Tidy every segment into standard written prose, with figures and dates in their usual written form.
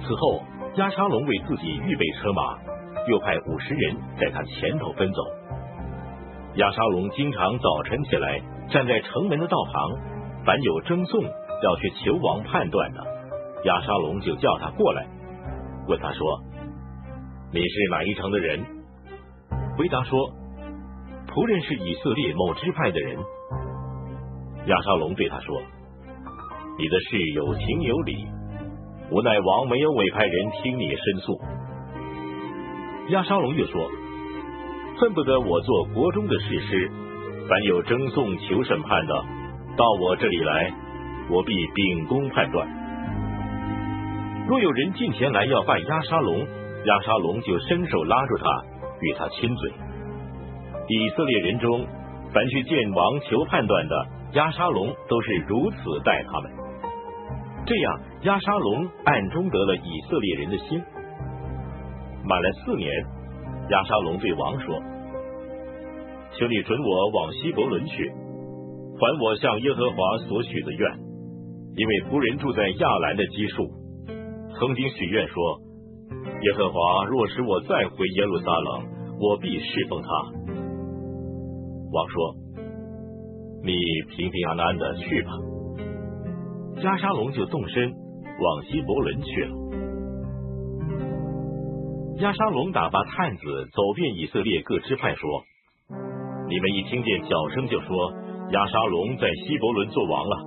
此后，押沙龙为自己预备车马，又派50人在他前头奔走。押沙龙经常早晨起来，站在城门的道旁，凡有争讼要去求王判断的，押沙龙就叫他过来，问他说：“你是哪一城的人？”回答说：“仆人是以色列某支派的人。”押沙龙对他说：“你的事有情有理，无奈王没有委派人听你申诉。”押沙龙又说：“恨不得我做国中的士师，凡有争讼求审判的，到我这里来，我必秉公判断。”若有人近前来要拜押沙龙，押沙龙就伸手拉住他，与他亲嘴。以色列人中，凡去见王求判断的，押沙龙都是如此待他们。这样，押沙龙暗中得了以色列人的心。满了4年，押沙龙对王说：“求你准我往希伯伦去，还我向耶和华所许的愿，因为仆人住在亚兰的基数，曾经许愿说，耶和华若使我再回耶路撒冷，我必侍奉他。”王说：“你平平安安的去吧。”押沙龙就动身往希伯伦去了。押沙龙打发探子走遍以色列各支派，说：“你们一听见脚声，就说押沙龙在希伯伦做王了。”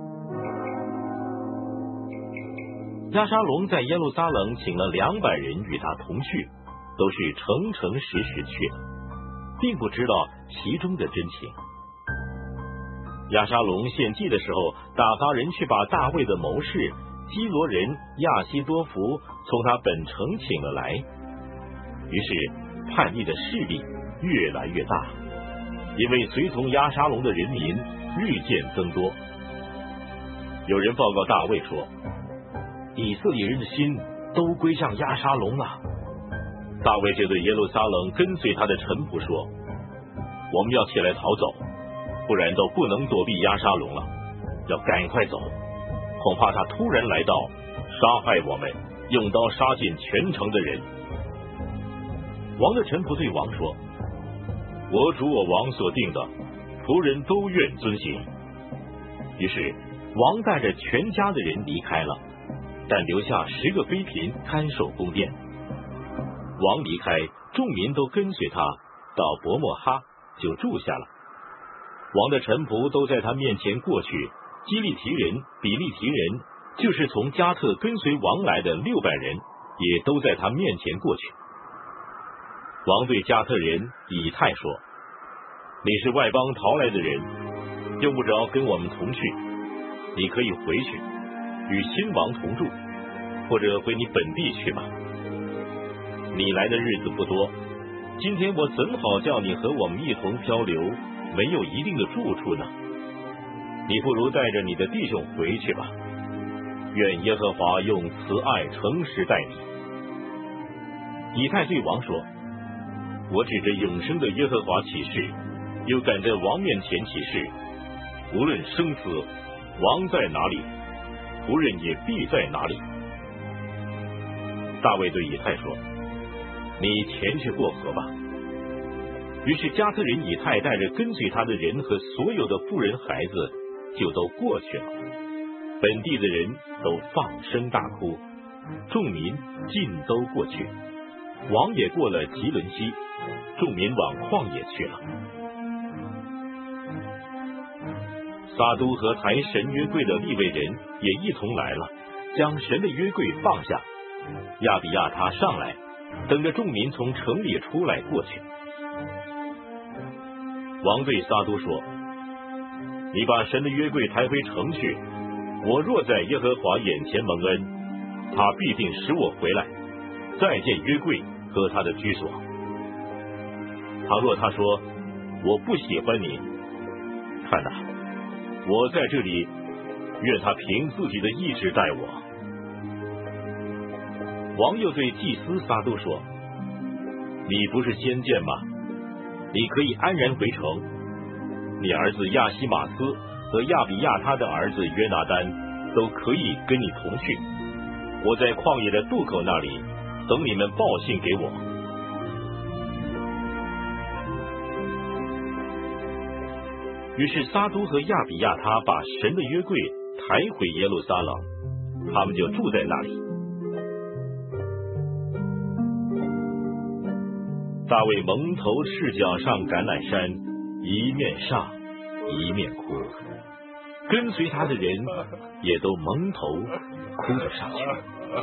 押沙龙在耶路撒冷请了200人与他同去，都是诚诚实实去的，并不知道其中的真情。押沙龙献祭的时候，打发人去把大卫的谋士基罗人亚希多弗从他本城请了来。于是叛逆的势力越来越大，因为随从押沙龙的人民日渐增多。有人报告大卫说：“以色列人的心都归向押沙龙了。”大卫就对耶路撒冷跟随他的臣仆说：“我们要起来逃走，不然都不能躲避押沙龙了，要赶快走，恐怕他突然来到，杀害我们，用刀杀尽全城的人。”王的臣仆对王说：“我主我王所定的，仆人都愿遵行。”于是王带着全家的人离开了，但留下10个妃嫔看守宫殿。王离开，众民都跟随他到伯莫哈，就住下了。王的臣仆都在他面前过去，基利提人、比利提人，就是从加特跟随王来的600人，也都在他面前过去。王对加特人以太说：“你是外邦逃来的人，用不着跟我们同去，你可以回去，与新王同住，或者回你本地去吧。你来的日子不多，今天我怎好叫你和我们一同漂流，没有一定的住处呢？你不如带着你的弟兄回去吧。愿耶和华用慈爱诚实待你。”以太对王说：“我指着永生的耶和华起誓，又赶着王面前起誓，无论生死，王在哪里，仆人也必在哪里。”大卫对以太说：“你前去过河吧。”于是加特人以太带着跟随他的人和所有的妇人孩子，就都过去了。本地的人都放声大哭，众民尽都过去。王也过了吉伦西，众民往旷野去了。撒都和抬神约柜的利未人也一同来了，将神的约柜放下。亚比亚他上来，等着众民从城里出来过去。王对撒都说：“你把神的约柜抬回城去，我若在耶和华眼前蒙恩，他必定使我回来，再见约柜和他的居所。倘若他说我不喜欢你，看哪，我在这里，愿他凭自己的意志待我。”王又对祭司撒都说：“你不是先见吗？你可以安然回城，你儿子亚西马斯和亚比亚他的儿子约拿单都可以跟你同去。 我在旷野的渡口那里等你们报信给我。于是撒都和亚比亚他把神的约柜抬回耶路撒冷，他们就住在那里。大卫蒙头赤脚上橄榄山，一面上一面哭，跟随他的人也都蒙头哭着上去。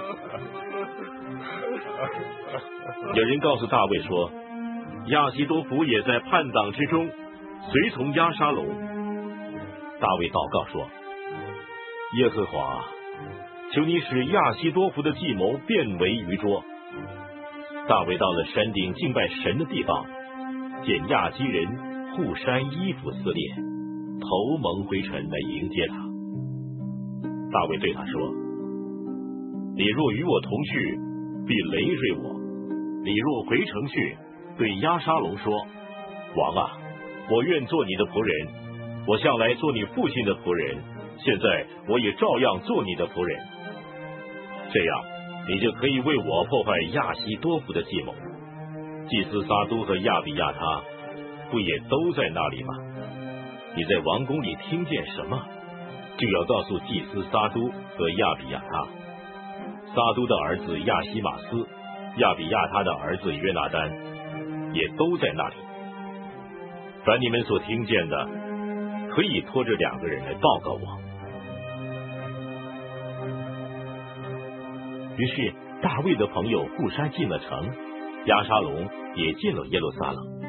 有人告诉大卫说，亚希多弗也在叛党之中，随从押沙龙。大卫祷告说，耶和华，求你使亚希多弗的计谋变为愚拙。大卫到了山顶敬拜神的地方，见亚基人户筛衣服撕裂，头蒙灰尘来迎接他。大卫对他说，你若与我同去，必累赘我；你若回城去，对押沙龙说，王啊，我愿做你的仆人，我向来做你父亲的仆人，现在我也照样做你的仆人。这样你就可以为我破坏亚希多弗的计谋。祭司撒都和亚比亚他不也都在那里吗？你在王宫里听见什么，就要告诉祭司撒都和亚比亚他。撒都的儿子亚希马斯，亚比亚他的儿子约拿单也都在那里。凡你们所听见的，可以拖着2个人来报告我。于是大卫的朋友户筛进了城，押沙龙也进了耶路撒冷。